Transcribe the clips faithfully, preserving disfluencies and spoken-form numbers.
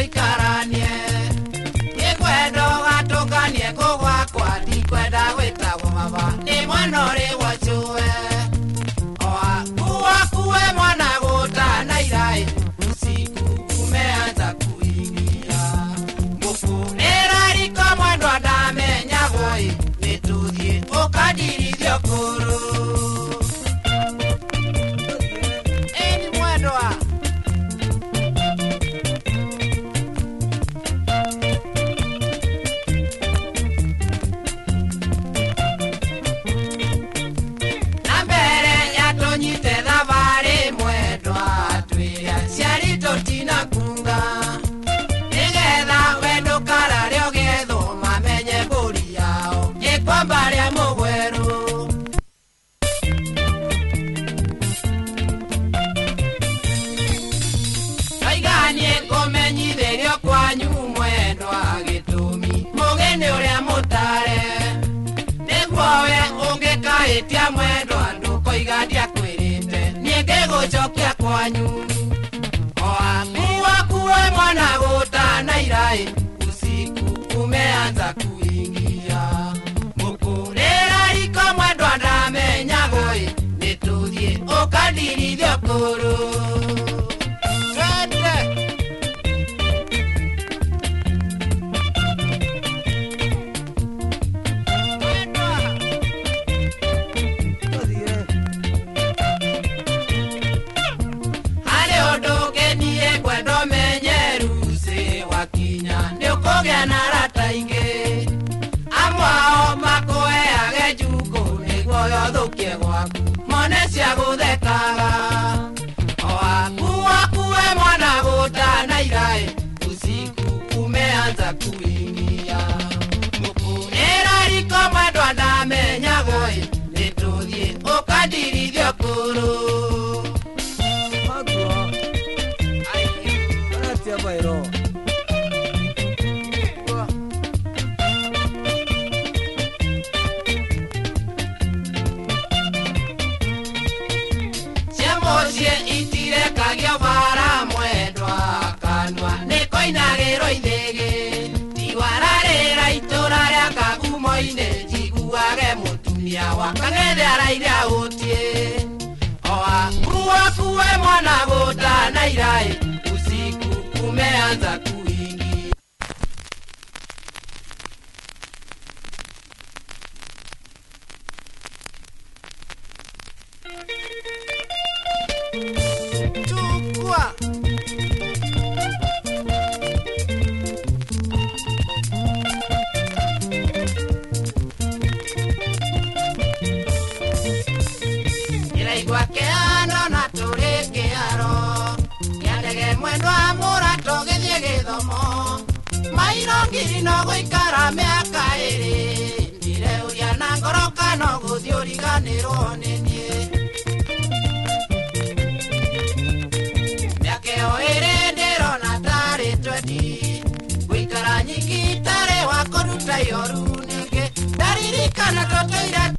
ikaranie Nikwendo gatunganie kugwa kwa Ndikwenda gwitagwo baba Ni mwana uri wachue Oa kuwa kuwe mwana gutana irai Usiku umeanza kuingia Mufu nirariko mwendwa ndamenya goi Nituthie ukadirithio kuru Eni mwendwa Tia mwendo andu koigadia kwirite nienge gucokia kwanyu Oa kuwa kuwe mwana gutana irai Usiku umeanza kuingia Mukurira riko mwendo ndamenya goi Nituthie ukadirithio kuru Monesia guthekaga Oa kuwa kuwe mwana gutana irai Usiku umeanza kuingia Mukunira riko mwendwa ndamenya goi Nituthie ukadirithio kuru Magua Anatia bairo Itire kagio bara mwendwa kanwa Nikoinagiro ithege Tiwararira itura ria kagumo-ine Jiguage mutumia wakang'ethe arairia utie Oa kuwa kuwe mwana gutana irai Usiku umeanza kuingia Chukua Iraigua keano na turi kiaro Kiandege mwendwa murato githie githomo Mairo ngiri no guikara miaka iri Ndireuria na ngoro kano guthie uriganirwo ni nie Guikara nyingi tare wa kuruta yoru nige Daririkana toto ira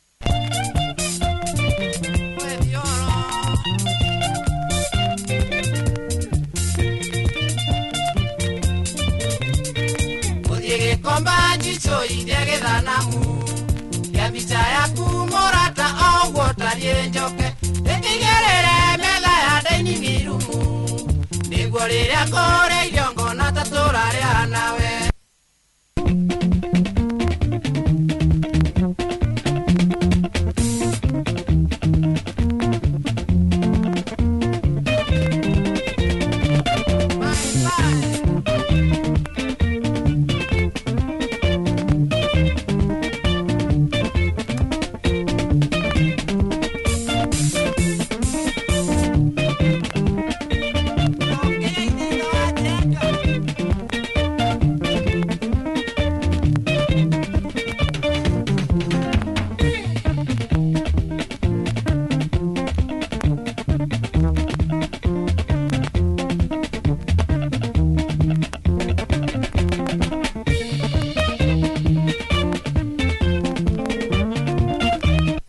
Mudiege komba jicho idege dhanamu Ya bicha ya kumorata au wotarie njoke Ekigerere mega ya daini mirumu Niguo riria kore iliongo na tatura ria nawe